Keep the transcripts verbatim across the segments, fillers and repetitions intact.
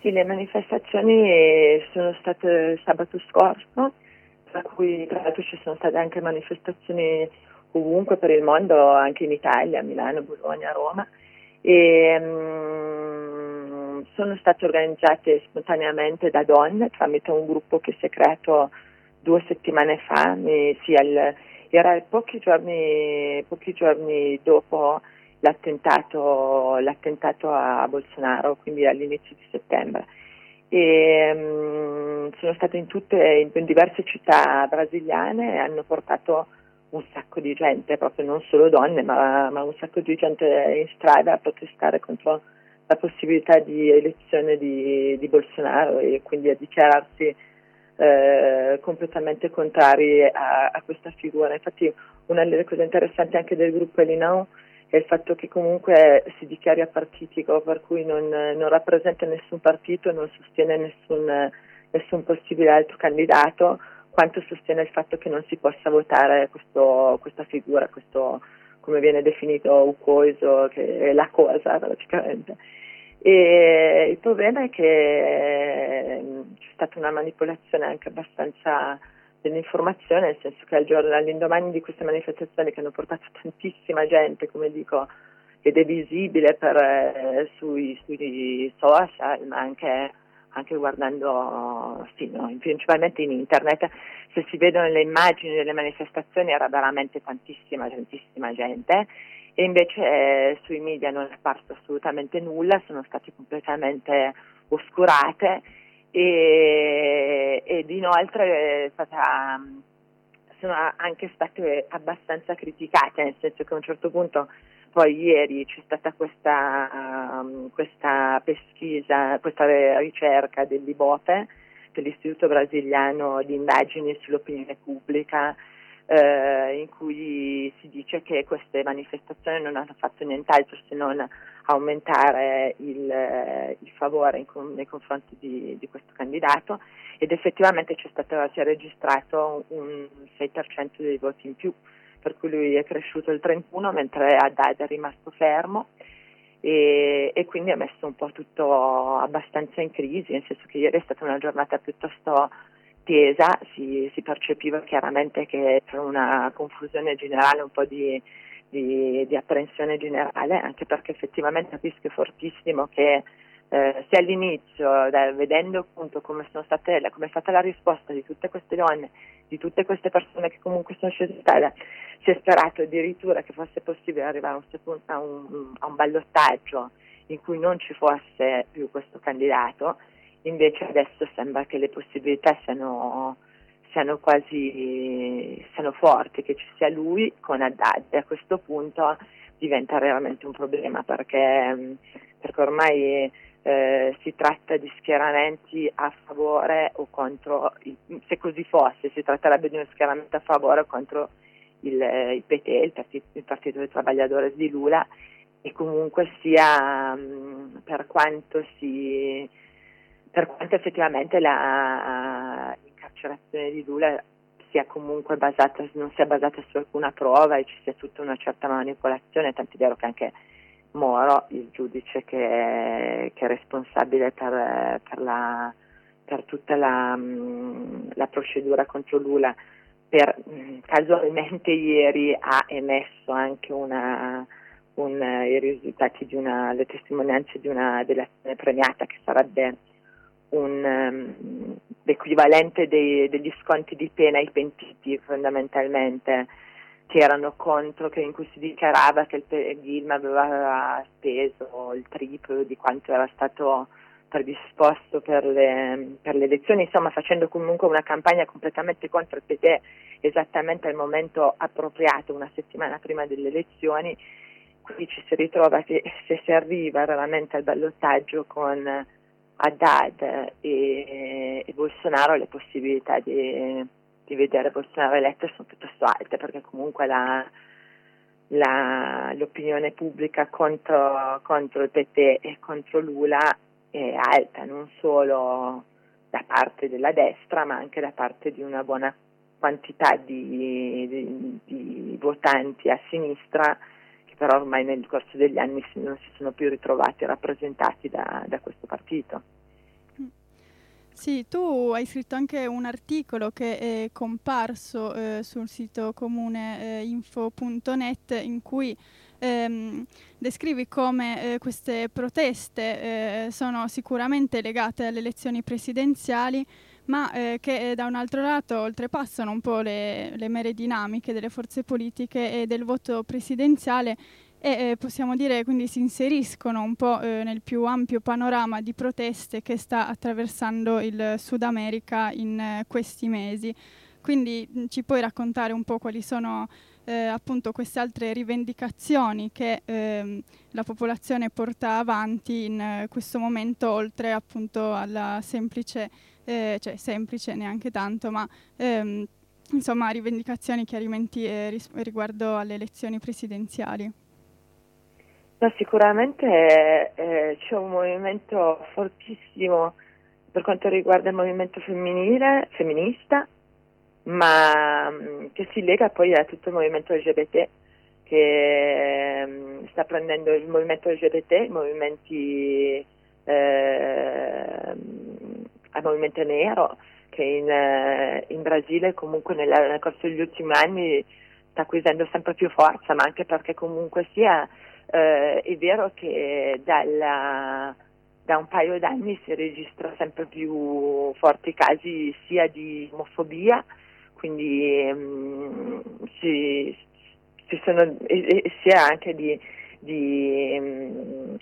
Sì, le manifestazioni sono state sabato scorso, tra cui tra l'altro ci sono state anche manifestazioni ovunque per il mondo, anche in Italia, a Milano, Bologna, Roma, e um, sono state organizzate spontaneamente da donne tramite un gruppo che si è creato due settimane fa, mi, sì, al, era pochi giorni, pochi giorni dopo l'attentato, l'attentato a Bolsonaro, quindi all'inizio di settembre. E, um, sono state in tutte, in diverse città brasiliane e hanno portato un sacco di gente, proprio non solo donne, ma, ma un sacco di gente in strada a protestare contro la possibilità di elezione di, di Bolsonaro e quindi a dichiararsi eh, completamente contrari a, a questa figura. Infatti una delle cose interessanti anche del gruppo Elinão è il fatto che comunque si dichiari apartitico, per cui non, non rappresenta nessun partito, non sostiene nessun, nessun possibile altro candidato, quanto sostiene il fatto che non si possa votare questo, questa figura, questo come viene definito ucoiso, che è la cosa praticamente. E il problema è che c'è stata una manipolazione anche abbastanza dell'informazione, nel senso che al giorno, all'indomani di queste manifestazioni che hanno portato tantissima gente, come dico, ed è visibile per, eh, sui, sui social, ma anche, anche guardando, sì, no, principalmente in internet, se si vedono le immagini delle manifestazioni era veramente tantissima, tantissima gente, e invece eh, sui media non è apparso assolutamente nulla, sono state completamente oscurate. E, ed inoltre è stata, sono anche state abbastanza criticate, nel senso che a un certo punto poi ieri c'è stata questa, um, questa pesquisa, questa ricerca dell'I B O P E, dell'Istituto Brasiliano di Indagini sull'Opinione Pubblica, eh, in cui si dice che queste manifestazioni non hanno fatto nient'altro se non aumentare il, il favore in, nei confronti di, di questo candidato, ed effettivamente c'è stato, si è registrato un sei per cento dei voti in più, per cui lui è cresciuto il trentuno mentre Haddad è rimasto fermo, e, e quindi ha messo un po' tutto abbastanza in crisi, nel senso che ieri è stata una giornata piuttosto tesa, si, si percepiva chiaramente che c'era una confusione generale, un po' di, di, di apprensione generale, anche perché effettivamente il rischio è fortissimo che eh, se all'inizio, da, vedendo appunto come sono state, come è stata la risposta di tutte queste donne, di tutte queste persone che comunque sono scese in strada, si è sperato addirittura che fosse possibile arrivare a un, a un, a un ballottaggio in cui non ci fosse più questo candidato. Invece adesso sembra che le possibilità siano, siano quasi siano forti, che ci sia lui con Haddad, e a questo punto diventa veramente un problema, perché, perché ormai eh, si tratta di schieramenti a favore o contro, se così fosse, si tratterebbe di uno schieramento a favore o contro il, il P T, il Partito, il Partito dei Trabajadores di Lula, e comunque sia, per quanto si per quanto effettivamente la, l'incarcerazione di Lula sia comunque basata, non sia basata su alcuna prova e ci sia tutta una certa manipolazione, tant'è vero che anche Moro, il giudice che, che è responsabile per, per, la, per tutta la, la procedura contro Lula, per, casualmente ieri ha emesso anche una, un, i risultati di una, le testimonianze di una delazione premiata, che sarebbe un um, l'equivalente dei, degli sconti di pena ai pentiti, fondamentalmente, che erano contro, che in cui si dichiarava che il Dilma aveva speso il triplo di quanto era stato predisposto per le, per le elezioni, insomma facendo comunque una campagna completamente contro il P T, esattamente al momento appropriato, una settimana prima delle elezioni. Qui ci si ritrova che se si arriva veramente al ballottaggio con Haddad e, e Bolsonaro, le possibilità di, di vedere Bolsonaro eletto sono piuttosto alte, perché comunque la, la, l'opinione pubblica contro, contro il P T e contro Lula è alta, non solo da parte della destra, ma anche da parte di una buona quantità di, di, di votanti a sinistra, che però ormai nel corso degli anni non si sono più ritrovati rappresentati da, da questo partito. Sì, tu hai scritto anche un articolo che è comparso eh, sul sito comune eh, info punto net in cui ehm, descrivi come eh, queste proteste eh, sono sicuramente legate alle elezioni presidenziali, ma eh, che eh, da un altro lato oltrepassano un po' le, le mere dinamiche delle forze politiche e del voto presidenziale e eh, possiamo dire quindi si inseriscono un po' eh, nel più ampio panorama di proteste che sta attraversando il Sud America in eh, questi mesi. Quindi mh, ci puoi raccontare un po' quali sono eh, appunto queste altre rivendicazioni che ehm, la popolazione porta avanti in eh, questo momento, oltre appunto alla semplice, eh, cioè semplice neanche tanto, ma ehm, insomma rivendicazioni, chiarimenti eh, ris- riguardo alle elezioni presidenziali. No, sicuramente eh, c'è un movimento fortissimo per quanto riguarda il movimento femminile, femminista, ma mh, che si lega poi a tutto il movimento L G B T, che mh, sta prendendo il movimento L G B T, i movimenti eh, al movimento nero, che in, eh, in Brasile comunque nel, nel corso degli ultimi anni sta acquisendo sempre più forza, ma anche perché comunque sia eh, è vero che dalla, da un paio d'anni si registra sempre più forti casi sia di omofobia, quindi mh, si, si sono, e, e sia anche di, di, mh,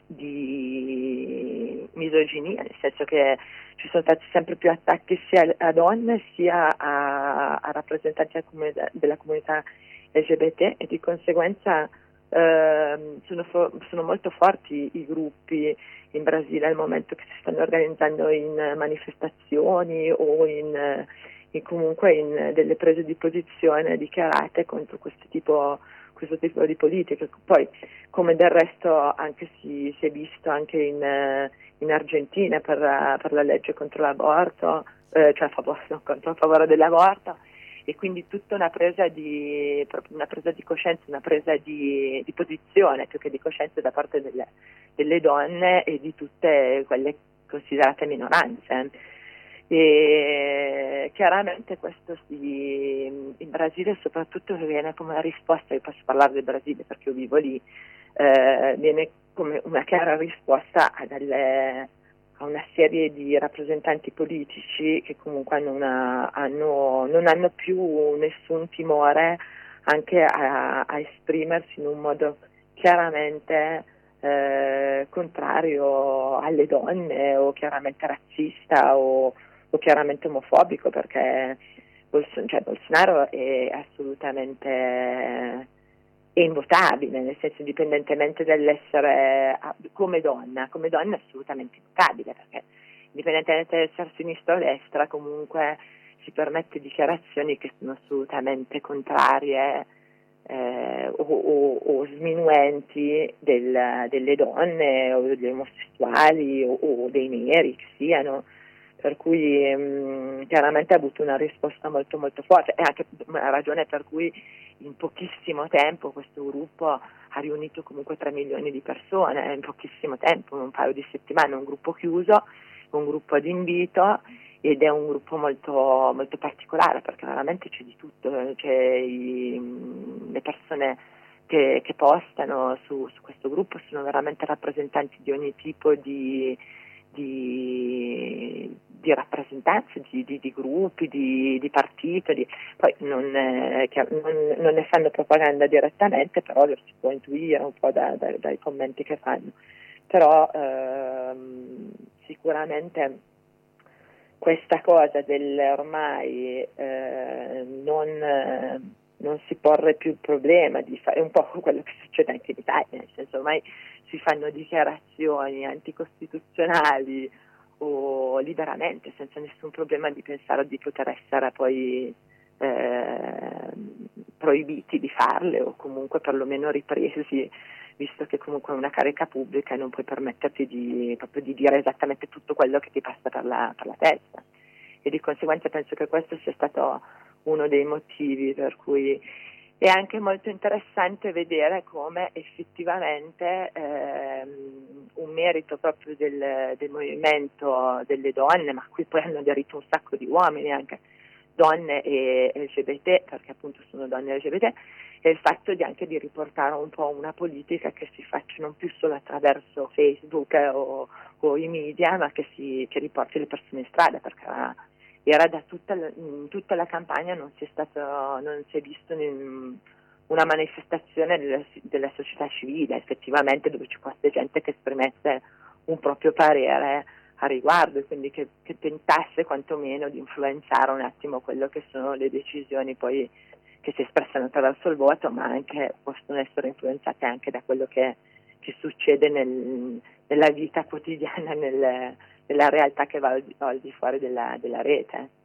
di misoginia, nel senso che ci sono stati sempre più attacchi sia a donne sia a, a rappresentanti della comunità, della comunità L G B T, e di conseguenza eh, sono, fo- sono molto forti i gruppi in Brasile al momento che si stanno organizzando in manifestazioni o in, in comunque in delle prese di posizione dichiarate contro questo tipo, questo tipo di politiche. Poi, come del resto anche si, si è visto anche in, in Argentina per, per la legge contro l'aborto, eh, cioè a favore, no, contro a favore dell'aborto, e quindi tutta una presa di, una presa di coscienza, una presa di, di posizione più che di coscienza da parte delle, delle donne e di tutte quelle considerate minoranze. E chiaramente questo si, in Brasile soprattutto viene come una risposta, io posso parlare del Brasile perché io vivo lì, eh, viene come una chiara risposta a, delle, a una serie di rappresentanti politici che comunque hanno una, hanno, non hanno più nessun timore anche a, a esprimersi in un modo chiaramente eh, contrario alle donne o chiaramente razzista o, o chiaramente omofobico, perché Bolson- cioè, Bolsonaro è assolutamente è invotabile, nel senso indipendentemente dall'essere come donna, come donna è assolutamente invotabile, perché indipendentemente dall'essere sinistra o destra comunque si permette dichiarazioni che sono assolutamente contrarie eh, o, o, o sminuenti del, delle donne o degli omosessuali o, o dei neri che siano, per cui mh, chiaramente ha avuto una risposta molto molto forte, e anche una ragione per cui in pochissimo tempo questo gruppo ha riunito comunque tre milioni di persone, in pochissimo tempo, in un paio di settimane, un gruppo chiuso, un gruppo ad invito, ed è un gruppo molto, molto particolare perché veramente c'è di tutto, c'è i, le persone che, che postano su, su questo gruppo sono veramente rappresentanti di ogni tipo di, di, di rappresentanze, di, di, di gruppi, di, di partiti, di, poi non, eh, non, non ne fanno propaganda direttamente, però lo si può intuire un po' da, da, dai commenti che fanno, però ehm, sicuramente questa cosa del ormai eh, non, eh, non si porre più il problema di fare un po' quello che succede anche in Italia, nel senso ormai si fanno dichiarazioni anticostituzionali o liberamente, senza nessun problema di pensare di poter essere poi eh, proibiti di farle o comunque perlomeno ripresi, visto che comunque è una carica pubblica e non puoi permetterti di, proprio di dire esattamente tutto quello che ti passa per la, per la testa. E di conseguenza penso che questo sia stato uno dei motivi per cui è anche molto interessante vedere come effettivamente ehm, un merito proprio del, del movimento delle donne, ma a cui poi hanno aderito un sacco di uomini, anche donne e L G B T, perché appunto sono donne L G B T, è il fatto di anche di riportare un po' una politica che si faccia non più solo attraverso Facebook o, o i media, ma che, si, che riporti le persone in strada, perché era da tutta la, in tutta la campagna non si è stato, non si è visto una manifestazione della, della società civile effettivamente, dove ci fosse gente che esprimesse un proprio parere a riguardo, e quindi che, che tentasse quantomeno di influenzare un attimo quello che sono le decisioni poi che si espressano attraverso il voto, ma anche possono essere influenzate anche da quello che, che succede nel, nella vita quotidiana, nel, nella realtà che va al di, al di fuori della, della rete.